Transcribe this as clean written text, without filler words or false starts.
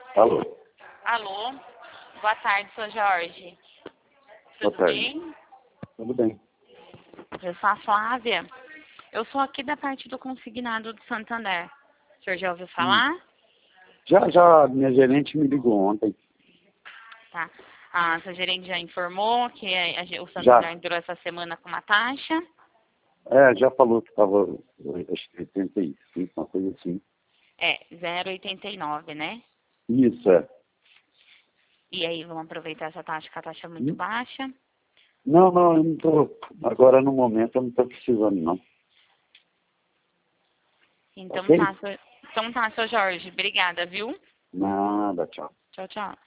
Alô? Alô, boa tarde, sou Jorge. Boa Tudo tarde. bem? Tudo bem. Eu sou a Flávia. Eu sou aqui da parte do consignado do Santander. O senhor já ouviu falar? Já minha gerente me ligou ontem. Tá. A sua gerente já informou que o Já. Santander entrou essa semana com uma taxa. Já falou que estava, acho que 85, uma coisa assim. É, 0,89, né? Isso, é. E aí, vamos aproveitar essa taxa, que a taxa é muito baixa. Não, eu não tô, agora no momento eu não estou precisando, não. Então Ok? tá, então tá, seu Jorge. Obrigada, viu? Nada, tchau. Tchau, tchau.